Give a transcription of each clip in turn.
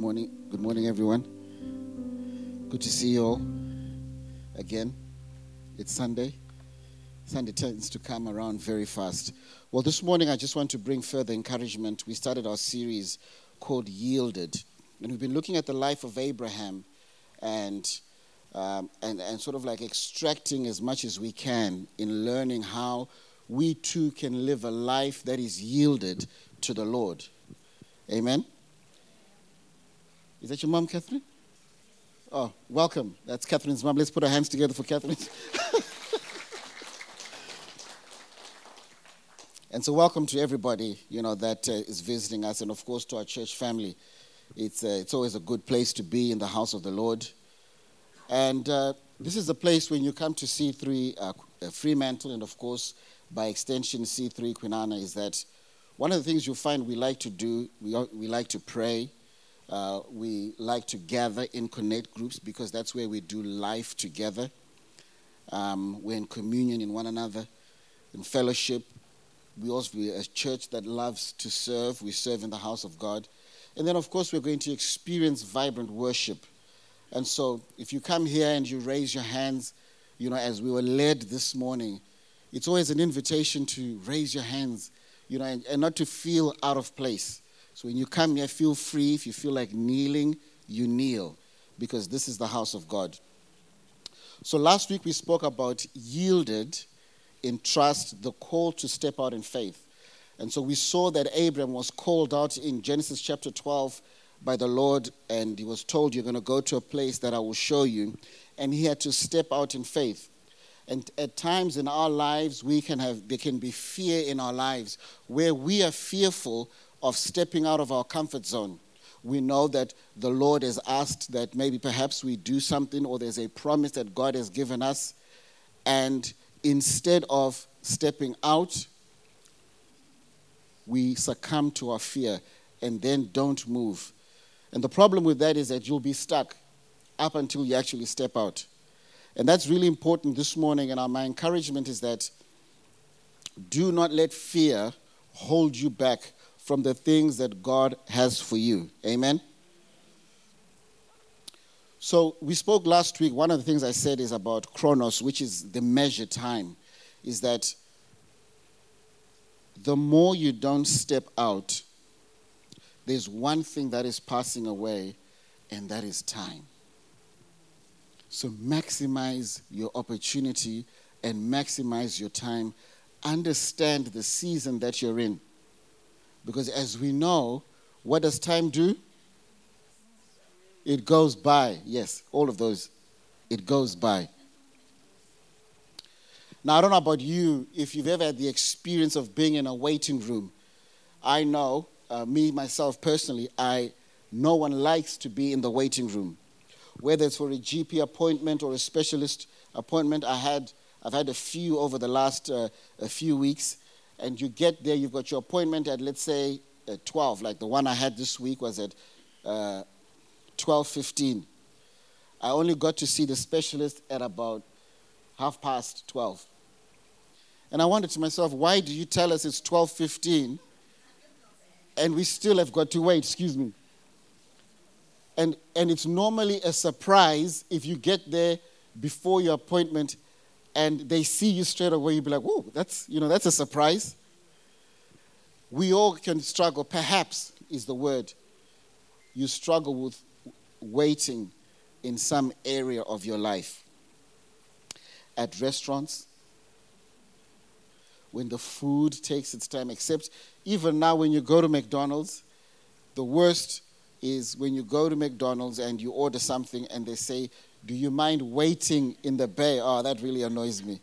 morning. Good morning, everyone. Good to see you all again. It's Sunday. Sunday tends to come around very fast. Well, this morning I just want to bring further encouragement. We started our series called Yielded, and we've been looking at the life of Abraham and sort of like extracting as much as we can in learning how we too can live a life that is yielded to the Lord. Amen. Is that your mom, Catherine? Oh, welcome. That's Catherine's mom. Let's put our hands together for Catherine. And so welcome to everybody, that is visiting us, and of course to our church family. It's always a good place to be in the house of the Lord. And this is a place when you come to C3 Fremantle, and of course, by extension, C3 Kwinana, is that one of the things you'll find we like to do, we like to pray. We like to gather in connect groups because that's where we do life together. We're in communion in one another, in fellowship. We're a church that loves to serve. We serve in the house of God. And then, of course, we're going to experience vibrant worship. And so if you come here and you raise your hands, as we were led this morning, it's always an invitation to raise your hands, and not to feel out of place. So when you come here, feel free. If you feel like kneeling, you kneel, because this is the house of God. So last week we spoke about yielded in trust, the call to step out in faith. And so we saw that Abraham was called out in Genesis chapter 12 by the Lord, and he was told, you're going to go to a place that I will show you. And he had to step out in faith. And at times in our lives, there can be fear in our lives where we are fearful of stepping out of our comfort zone. We know that the Lord has asked that maybe perhaps we do something, or there's a promise that God has given us. And instead of stepping out, we succumb to our fear and then don't move. And the problem with that is that you'll be stuck up until you actually step out. And that's really important this morning. And my encouragement is that do not let fear hold you back from the things that God has for you. Amen? So we spoke last week. One of the things I said is about chronos, which is the measured time, is that the more you don't step out, there's one thing that is passing away, and that is time. So maximize your opportunity and maximize your time. Understand the season that you're in. Because as we know, what does time do? It goes by. Yes, all of those. It goes by. Now, I don't know about you, if you've ever had the experience of being in a waiting room. I know, me, myself, personally, no one likes to be in the waiting room. Whether it's for a GP appointment or a specialist appointment, I've had a few over the last a few weeks. And you get there, you've got your appointment at, let's say, 12. Like the one I had this week was at 12:15. I only got to see the specialist at about 12:30. And I wondered to myself, why do you tell us it's 12:15 and we still have got to wait? Excuse me. And it's normally a surprise if you get there before your appointment and they see you straight away. You'll be like, whoa, that's a surprise. We all can struggle, perhaps is the word. You struggle with waiting in some area of your life. At restaurants, when the food takes its time, except even now when you go to McDonald's, the worst is when you go to McDonald's and you order something and they say, do you mind waiting in the bay? Oh, that really annoys me.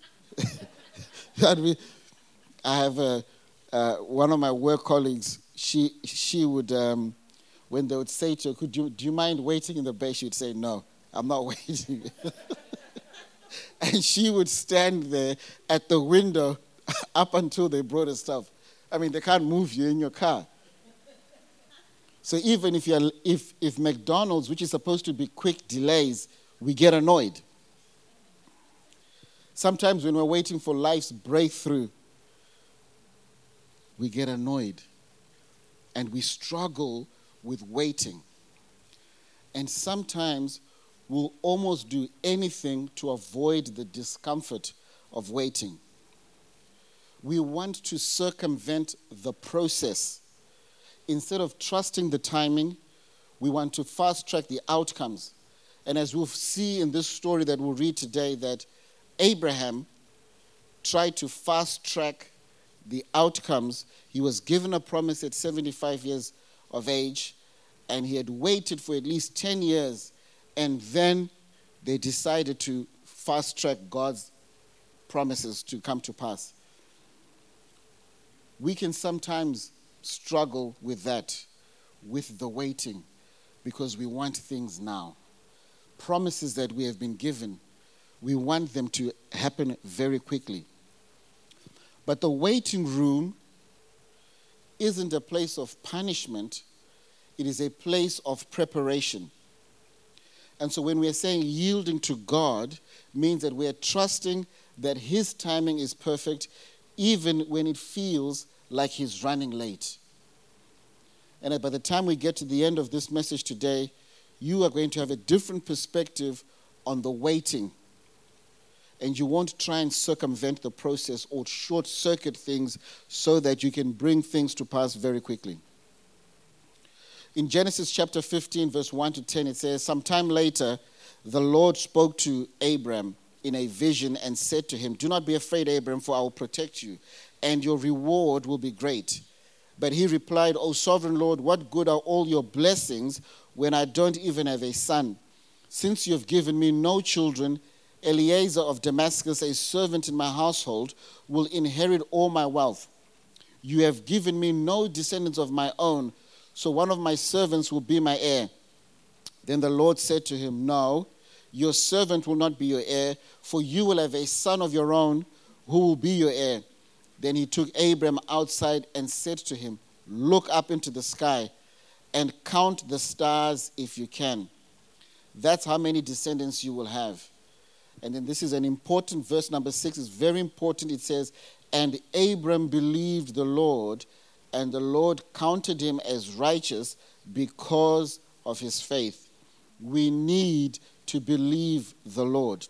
I have one of my work colleagues, she would, when they would say to her, do you mind waiting in the bay? She would say, no, I'm not waiting. And she would stand there at the window up until they brought her stuff. I mean, they can't move you in your car. So even if McDonald's, which is supposed to be quick delays, we get annoyed. Sometimes when we're waiting for life's breakthrough, we get annoyed and we struggle with waiting. And sometimes we'll almost do anything to avoid the discomfort of waiting. We want to circumvent the process. Instead of trusting the timing, we want to fast track the outcomes. And as we'll see in this story that we'll read today, that Abraham tried to fast track the outcomes. He was given a promise at 75 years of age, and he had waited for at least 10 years, and then they decided to fast track God's promises to come to pass. We can sometimes struggle with that, with the waiting, because we want things now. Promises that we have been given, we want them to happen very quickly. But the waiting room isn't a place of punishment. It is a place of preparation. And so when we are saying yielding to God, means that we are trusting that His timing is perfect, even when it feels like He's running late. And by the time we get to the end of this message today, you are going to have a different perspective on the waiting. And you won't try and circumvent the process or short-circuit things so that you can bring things to pass very quickly. In Genesis chapter 15, verse 1 to 10, it says, "Sometime later, the Lord spoke to Abram in a vision and said to him, 'Do not be afraid, Abram, for I will protect you, and your reward will be great.' But he replied, 'O sovereign Lord, what good are all your blessings when I don't even have a son? Since you have given me no children, Eliezer of Damascus, a servant in my household, will inherit all my wealth. You have given me no descendants of my own, so one of my servants will be my heir.' Then the Lord said to him, 'No, your servant will not be your heir, for you will have a son of your own who will be your heir.' Then he took Abram outside and said to him, 'Look up into the sky and count the stars if you can. That's how many descendants you will have.' And then this is an important verse, number 6 is very important. It says, 'And Abram believed the Lord, and the Lord counted him as righteous because of his faith.'" We need to believe the Lord.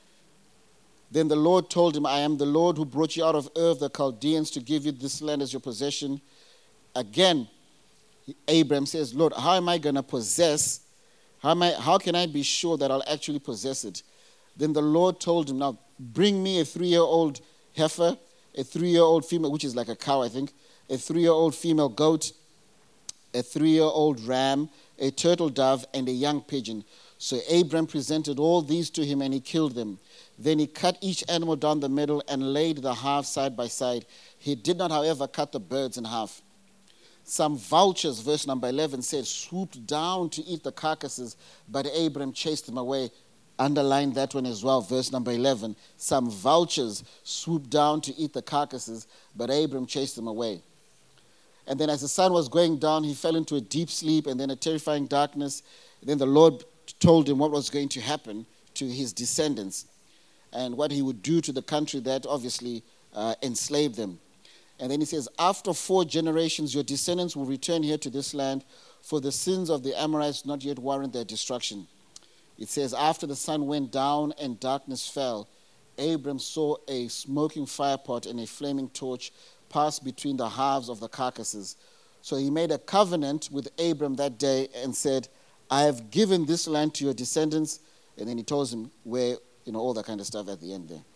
Then the Lord told him, "I am the Lord who brought you out of Ur of the Chaldeans to give you this land as your possession." Again, Abram says, "Lord, how am I going to possess? How can I be sure that I'll actually possess it?" Then the Lord told him, "Now bring me a 3-year-old heifer, a 3-year-old female," which is like a cow, I think, "a 3-year-old female goat, a 3-year-old ram, a turtle dove, and a young pigeon." So Abram presented all these to him, and he killed them. Then he cut each animal down the middle and laid the halves side by side. He did not, however, cut the birds in half. Some vultures, verse number 11 said, swooped down to eat the carcasses, but Abram chased them away. Underline that one as well, verse number 11. Some vultures swooped down to eat the carcasses, but Abram chased them away. And then as the sun was going down, he fell into a deep sleep and then a terrifying darkness. Then the Lord told him what was going to happen to his descendants and what he would do to the country that obviously enslaved them. And then he says, "After 4 generations, your descendants will return here to this land, for the sins of the Amorites not yet warrant their destruction." It says, after the sun went down and darkness fell, Abram saw a smoking firepot and a flaming torch pass between the halves of the carcasses. So he made a covenant with Abram that day and said, "I have given this land to your descendants." And then he tells him where, all that kind of stuff at the end there.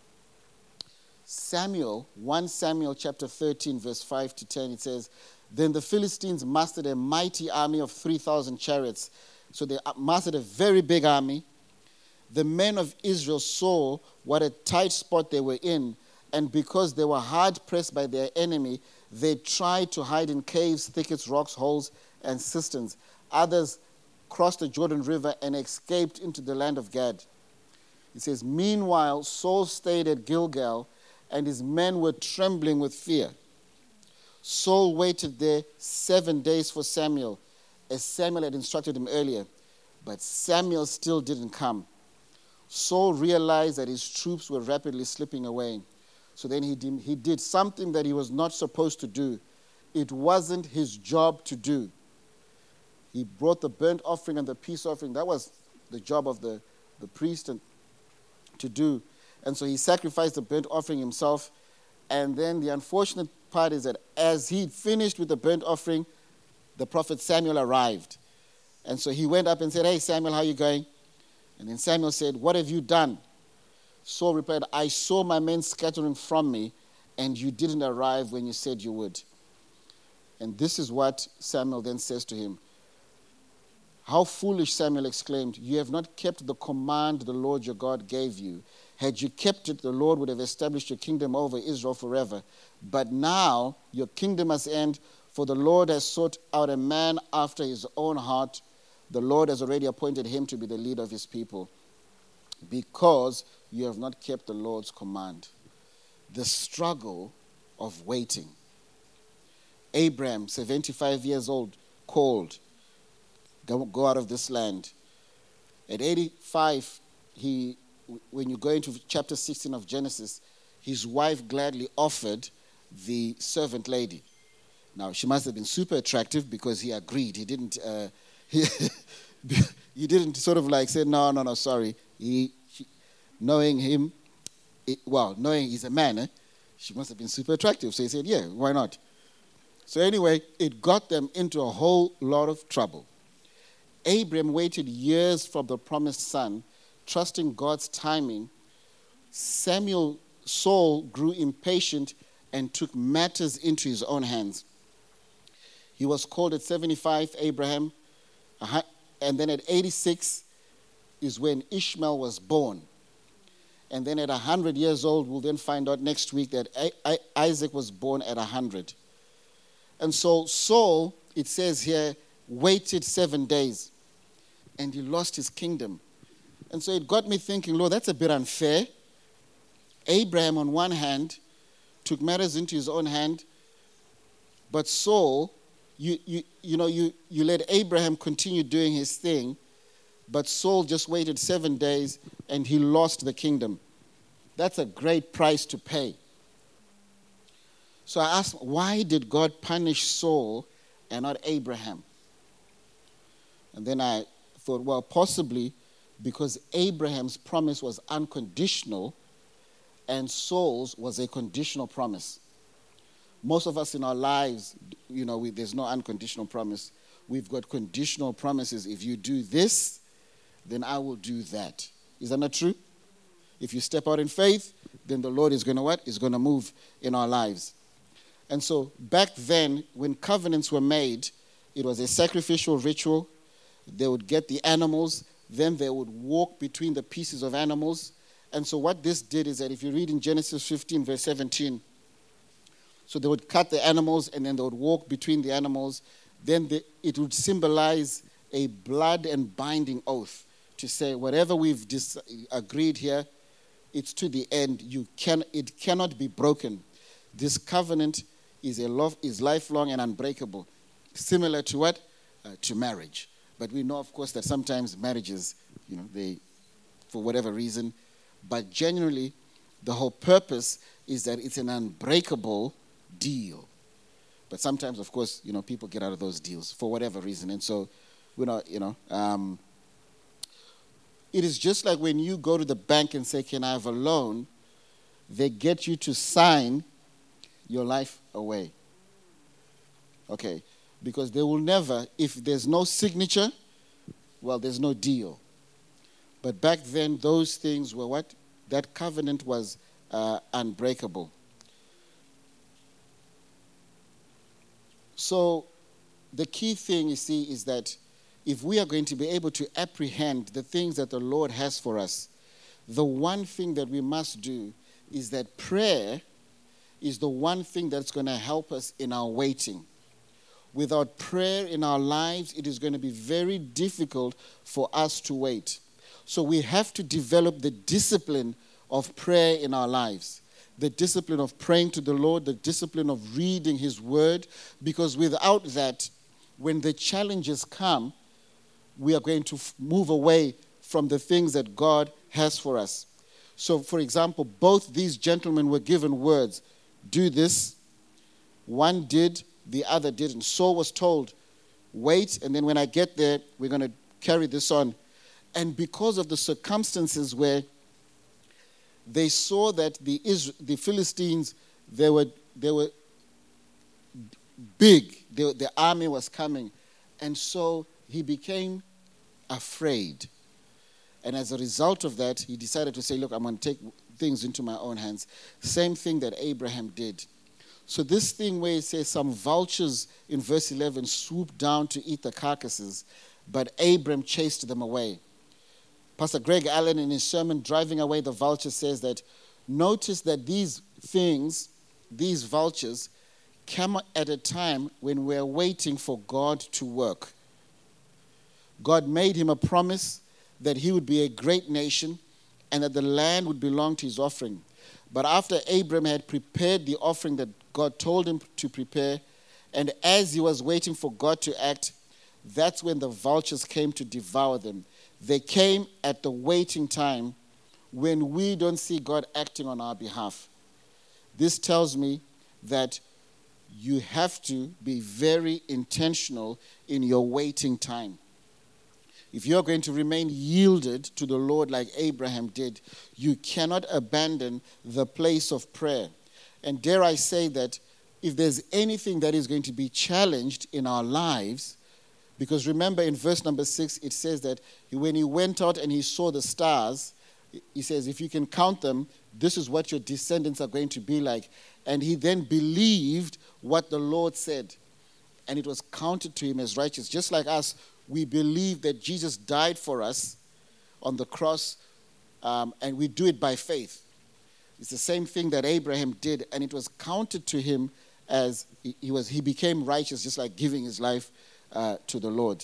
1 Samuel chapter 13, verse 5 to 10, it says, "Then the Philistines mustered a mighty army of 3,000 chariots." So they mustered a very big army. The men of Israel saw what a tight spot they were in, and because they were hard pressed by their enemy, they tried to hide in caves, thickets, rocks, holes, and cisterns. Others crossed the Jordan River and escaped into the land of Gad. It says, "Meanwhile, Saul stayed at Gilgal, and his men were trembling with fear. Saul waited there 7 days for Samuel, as Samuel had instructed him earlier, but Samuel still didn't come. Saul realized that his troops were rapidly slipping away. So then he did something that he was not supposed to do. It wasn't his job to do. He brought the burnt offering and the peace offering. That was the job of the priest to do. And so he sacrificed the burnt offering himself. And then the unfortunate part is that as he finished with the burnt offering, the prophet Samuel arrived. And so he went up and said, "Hey, Samuel, how are you going?" And then Samuel said, "What have you done?" Saul replied, "I saw my men scattering from me, and you didn't arrive when you said you would." And this is what Samuel then says to him. "How foolish," Samuel exclaimed. "You have not kept the command the Lord your God gave you. Had you kept it, the Lord would have established your kingdom over Israel forever. But now your kingdom must end, for the Lord has sought out a man after his own heart. The Lord has already appointed him to be the leader of his people, because you have not kept the Lord's command." The struggle of waiting. Abraham, 75 years old, called, "Go out of this land." At 85, when you go into chapter 16 of Genesis, his wife gladly offered the servant lady. Now, she must have been super attractive because he agreed. He didn't he didn't sort of like say, no, sorry. Knowing him, knowing he's a man, she must have been super attractive. So he said, yeah, why not? So anyway, it got them into a whole lot of trouble. Abraham waited years for the promised son, trusting God's timing. Saul grew impatient and took matters into his own hands. He was called at 75, Abraham, and then at 86 is when Ishmael was born. And then at 100 years old, we'll then find out next week that Isaac was born at 100. And so Saul, it says here, waited 7 days, and he lost his kingdom. And so it got me thinking, Lord, that's a bit unfair. Abraham, on one hand, took matters into his own hand, but Saul, you let Abraham continue doing his thing, but Saul just waited 7 days and he lost the kingdom. That's a great price to pay. So I asked, why did God punish Saul and not Abraham? And then I thought, well, possibly because Abraham's promise was unconditional and Saul's was a conditional promise. Most of us in our lives, there's no unconditional promise. We've got conditional promises. If you do this, then I will do that. Is that not true? If you step out in faith, then the Lord is going to what? Is going to move in our lives. And so back then, when covenants were made, it was a sacrificial ritual. They would get the animals, then they would walk between the pieces of animals. And so what this did is that if you read in Genesis 15, verse 17, so they would cut the animals and then they would walk between the animals. Then it would symbolize a blood and binding oath to say, whatever we've agreed here, it's to the end. It cannot be broken. This covenant is lifelong and unbreakable, similar to what? To marriage. But we know, of course, that sometimes marriages, they, for whatever reason, but generally, the whole purpose is that it's an unbreakable deal. But sometimes, of course, people get out of those deals for whatever reason. And so, it is just like when you go to the bank and say, can I have a loan? They get you to sign your life away. Okay. Because they will never, if there's no signature, well, there's no deal. But back then, those things were what? That covenant was unbreakable. So the key thing, you see, is that if we are going to be able to apprehend the things that the Lord has for us, the one thing that we must do is that prayer is the one thing that's going to help us in our waiting. Without prayer in our lives, it is going to be very difficult for us to wait. So we have to develop the discipline of prayer in our lives. The discipline of praying to the Lord, the discipline of reading His Word, because without that, when the challenges come, we are going to move away from the things that God has for us. So, for example, both these gentlemen were given words. Do this. One did, the other didn't. Saul was told, wait, and then when I get there, we're going to carry this on. And because of the circumstances where they saw that the Philistines, they were big, the army was coming, and so he became afraid. And as a result of that, he decided to say, look, I'm going to take things into my own hands. Same thing that Abraham did. So this thing where it says some vultures in verse 11 swooped down to eat the carcasses, but Abram chased them away. Pastor Greg Allen in his sermon, Driving Away the Vultures, says that notice that these things, these vultures, come at a time when we're waiting for God to work. God made him a promise that he would be a great nation and that the land would belong to his offering. But after Abram had prepared the offering that God told him to prepare, and as he was waiting for God to act, that's when the vultures came to devour them. They came at the waiting time when we don't see God acting on our behalf. This tells me that you have to be very intentional in your waiting time. If you're going to remain yielded to the Lord like Abraham did, you cannot abandon the place of prayer. And dare I say that if there's anything that is going to be challenged in our lives, because remember in verse number 6, it says that when he went out and he saw the stars, he says, if you can count them, this is what your descendants are going to be like. And he then believed what the Lord said, and it was counted to him as righteous. Just like us, we believe that Jesus died for us on the cross, and we do it by faith. It's the same thing that Abraham did, and it was counted to him as he became righteous, just like giving his life to the Lord.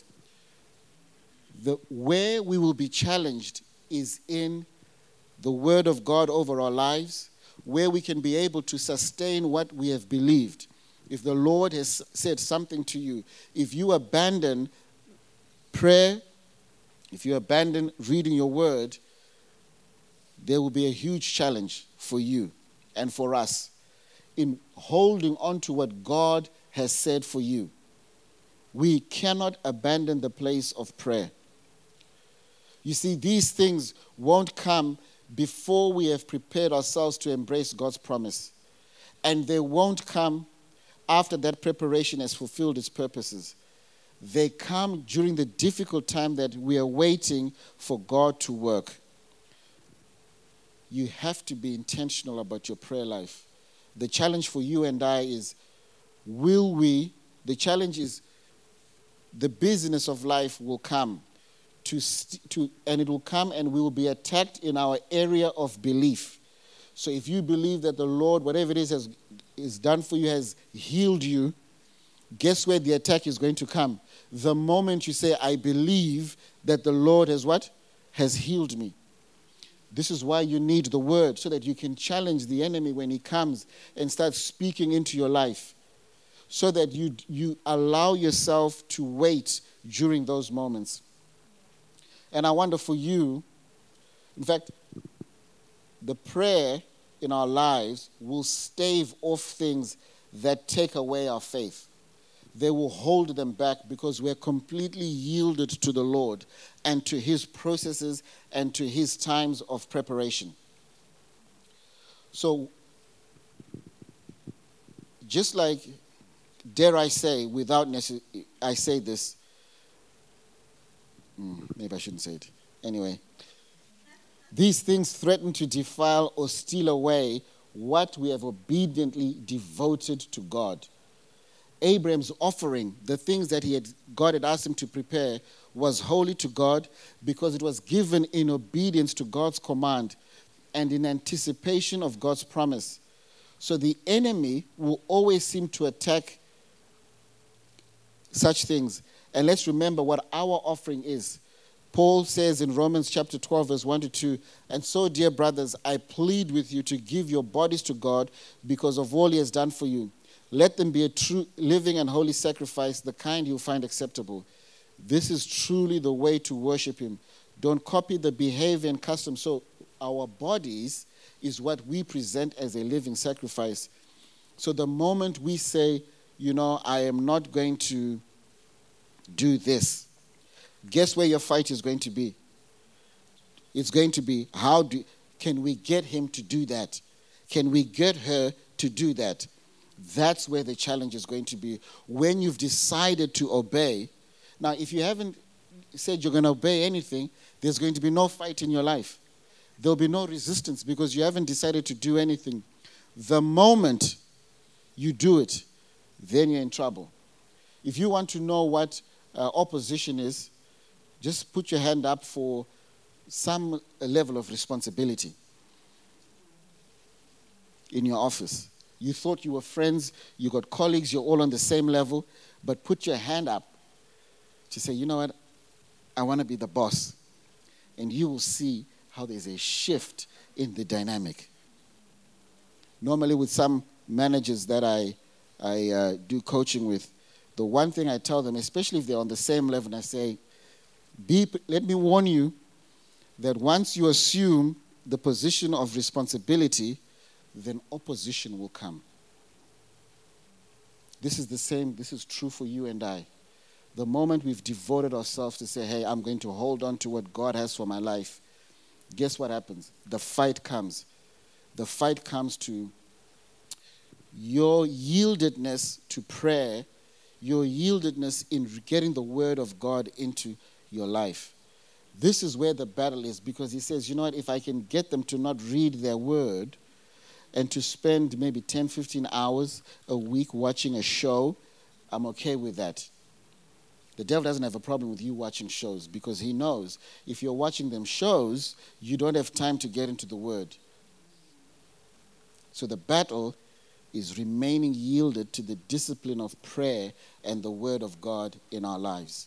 Where we will be challenged is in the word of God over our lives, where we can be able to sustain what we have believed. If the Lord has said something to you, if you abandon prayer, if you abandon reading your word, there will be a huge challenge for you and for us in holding on to what God has said for you. We cannot abandon the place of prayer. You see, these things won't come before we have prepared ourselves to embrace God's promise. And they won't come after that preparation has fulfilled its purposes. They come during the difficult time that we are waiting for God to work. You have to be intentional about your prayer life. The challenge for you and I is, the challenge is the business of life will come. And it will come and we will be attacked in our area of belief. So if you believe that the Lord, whatever it is done for you, has healed you, guess where the attack is going to come? The moment you say, I believe that the Lord has what? Has healed me. This is why you need the word, so that you can challenge the enemy when he comes and start speaking into your life. So that you allow yourself to wait during those moments. And I wonder for you, in fact, the prayer in our lives will stave off things that take away our faith. They will hold them back because we're completely yielded to the Lord and to his processes and to his times of preparation. So, just like, dare I say, I say this, maybe I shouldn't say it. Anyway, these things threaten to defile or steal away what we have obediently devoted to God. Abraham's offering, the things that God had asked him to prepare, was holy to God because it was given in obedience to God's command and in anticipation of God's promise. So the enemy will always seem to attack such things. And let's remember what our offering is. Paul says in Romans chapter 12, verse 1 to 2, and so, dear brothers, I plead with you to give your bodies to God because of all he has done for you. Let them be a true, living and holy sacrifice, the kind you find acceptable. This is truly the way to worship him. Don't copy the behavior and custom. So our bodies is what we present as a living sacrifice. So the moment we say, I am not going to do this. Guess where your fight is going to be? It's going to be, can we get him to do that? Can we get her to do that? That's where the challenge is going to be. When you've decided to obey, now if you haven't said you're going to obey anything, there's going to be no fight in your life. There'll be no resistance because you haven't decided to do anything. The moment you do it, then you're in trouble. If you want to know what opposition is, just put your hand up for some level of responsibility in your office. You thought you were friends, you got colleagues, you're all on the same level, but put your hand up to say, you know what, I want to be the boss. And you will see how there's a shift in the dynamic. Normally with some managers that I do coaching with, the one thing I tell them, especially if they're on the same level, I say, let me warn you that once you assume the position of responsibility, then opposition will come. This is true for you and I. The moment we've devoted ourselves to say, hey, I'm going to hold on to what God has for my life, guess what happens? The fight comes. The fight comes to your yieldedness to prayer, your yieldedness in getting the word of God into your life. This is where the battle is, because he says, you know what, if I can get them to not read their word and to spend maybe 10, 15 hours a week watching a show, I'm okay with that. The devil doesn't have a problem with you watching shows because he knows if you're watching them shows, you don't have time to get into the word. So the battle is remaining yielded to the discipline of prayer and the word of God in our lives.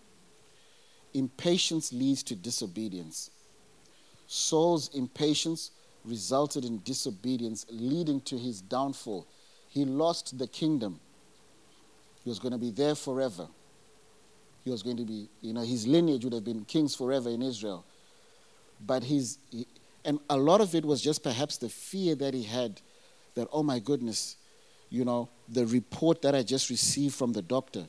Impatience leads to disobedience. Saul's impatience resulted in disobedience, leading to his downfall. He lost the kingdom. He was going to be there forever. He was going to be, his lineage would have been kings forever in Israel. But and a lot of it was just perhaps the fear that he had that, oh my goodness, the report that I just received from the doctor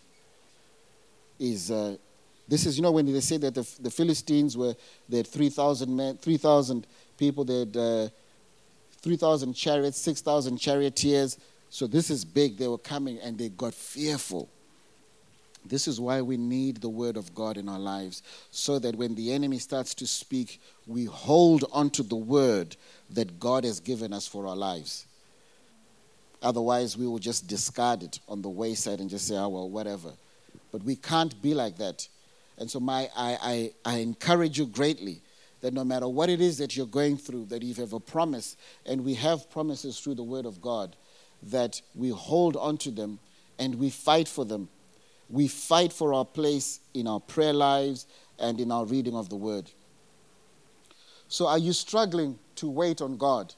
is, this is, when they say that the Philistines they had 3,000 men, 3,000 people, they had 3,000 chariots, 6,000 charioteers. So this is big. They were coming and they got fearful. This is why we need the word of God in our lives, so that when the enemy starts to speak, we hold onto the word that God has given us for our lives. Otherwise, we will just discard it on the wayside and just say, oh, well, whatever. But we can't be like that. And so I encourage you greatly that no matter what it is that you're going through, that you have a promise, and we have promises through the word of God, that we hold onto them and we fight for them. We fight for our place in our prayer lives and in our reading of the word. So are you struggling to wait on God?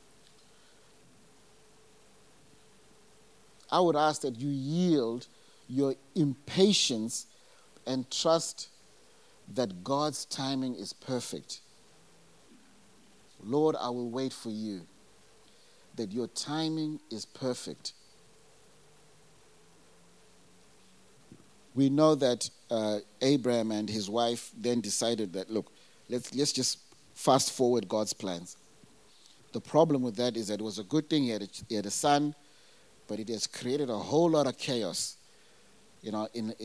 I would ask that you yield your impatience and trust that God's timing is perfect. Lord, I will wait for you, that your timing is perfect. We know that Abraham and his wife then decided that, look, let's just fast forward God's plans. The problem with that is that it was a good thing he had a son, but it has created a whole lot of chaos. In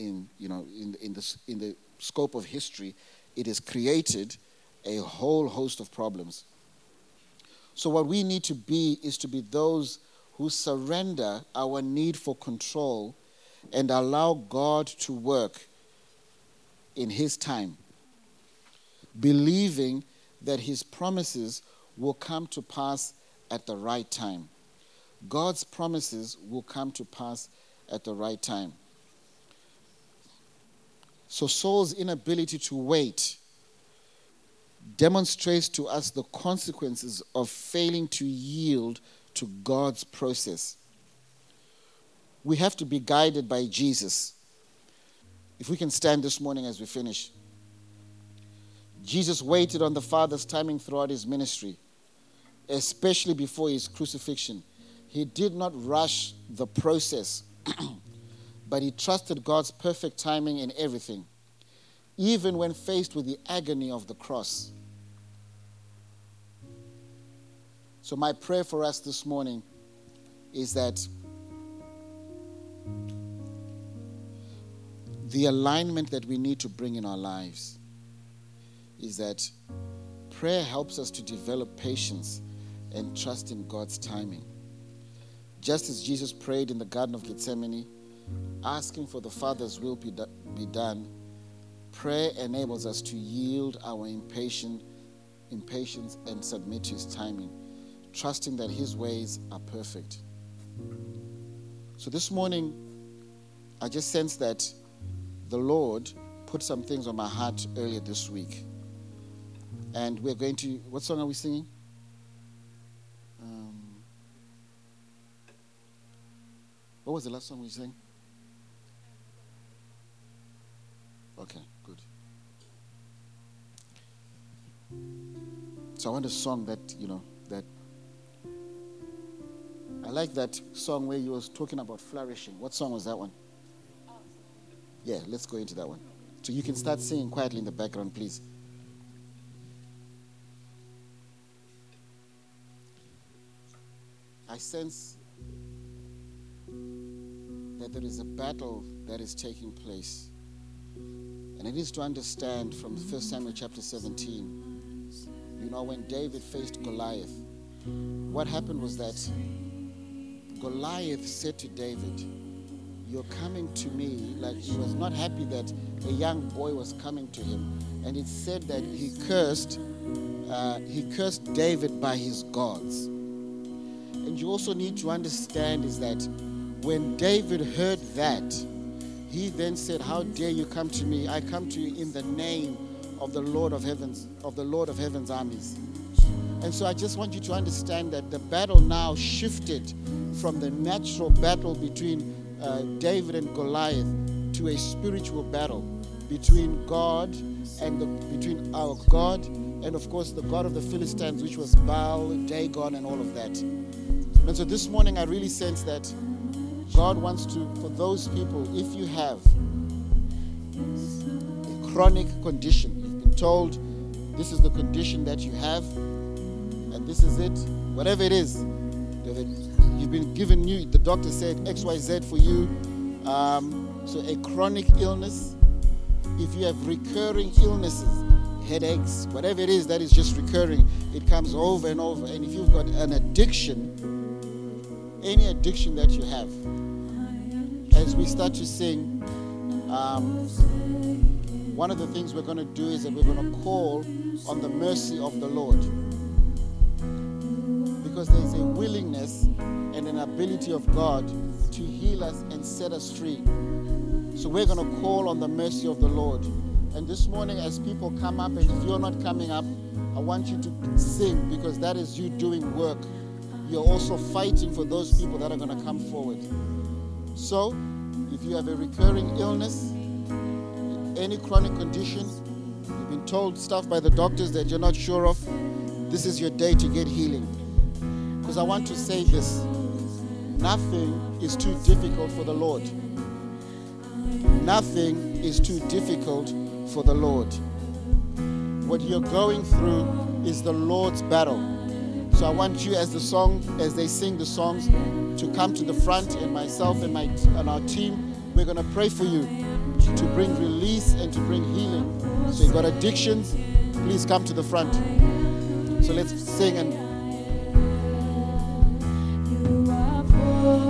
the scope of history, it has created a whole host of problems. So what we need to be is to be those who surrender our need for control and allow God to work in his time, believing that his promises will come to pass at the right time. God's promises will come to pass at the right time. So Saul's inability to wait demonstrates to us the consequences of failing to yield to God's process. We have to be guided by Jesus. If we can stand this morning as we finish. Jesus waited on the Father's timing throughout his ministry, especially before his crucifixion. He did not rush the process. but he trusted God's perfect timing in everything, even when faced with the agony of the cross. So my prayer for us this morning is that the alignment that we need to bring in our lives is that prayer helps us to develop patience and trust in God's timing. Just as Jesus prayed in the Garden of Gethsemane, asking for the Father's will be done, prayer enables us to yield our impatience and submit to his timing, trusting that his ways are perfect. So this morning, I just sense that the Lord put some things on my heart earlier this week. And we're going to, what song are we singing? What was the last song we sang? Okay, good. So I want a song that, that I like that song where you was talking about flourishing. What song was that one? Yeah, let's go into that one. So you can start singing quietly in the background, please. I sense that there is a battle that is taking place. And it is to understand from 1 Samuel chapter 17, when David faced Goliath, what happened was that Goliath said to David, "You're coming to me," like he was not happy that a young boy was coming to him. And it said that he cursed David by his gods. And you also need to understand is that when David heard that, he then said, "How dare you come to me? I come to you in the name of the Lord of heaven's armies." And so I just want you to understand that the battle now shifted from the natural battle between David and Goliath to a spiritual battle between God and between our God and of course the God of the Philistines, which was Baal, Dagon, and all of that. And so this morning I really sense that God wants to, for those people, if you have a chronic condition, you've been told this is the condition that you have, and this is it, whatever it is, you've been given the doctor said XYZ for you, so a chronic illness, if you have recurring illnesses, headaches, whatever it is that is just recurring, it comes over and over, and if you've got an addiction, any addiction that you have, as we start to sing, one of the things we're going to do is that we're going to call on the mercy of the Lord, because there's a willingness and an ability of God to heal us and set us free. So we're going to call on the mercy of the Lord. And this morning as people come up, and if you're not coming up, I want you to sing, because that is you doing work. You're also fighting for those people that are going to come forward. So if you have a recurring illness, any chronic condition, you've been told stuff by the doctors that you're not sure of, this is your day to get healing. Because I want to say this, nothing is too difficult for the Lord. Nothing is too difficult for the Lord. What you're going through is the Lord's battle. So I want you, as they sing the songs, to come to the front, and myself and our team, we're going to pray for you to bring release and to bring healing. So you've got addictions, please come to the front. So let's sing and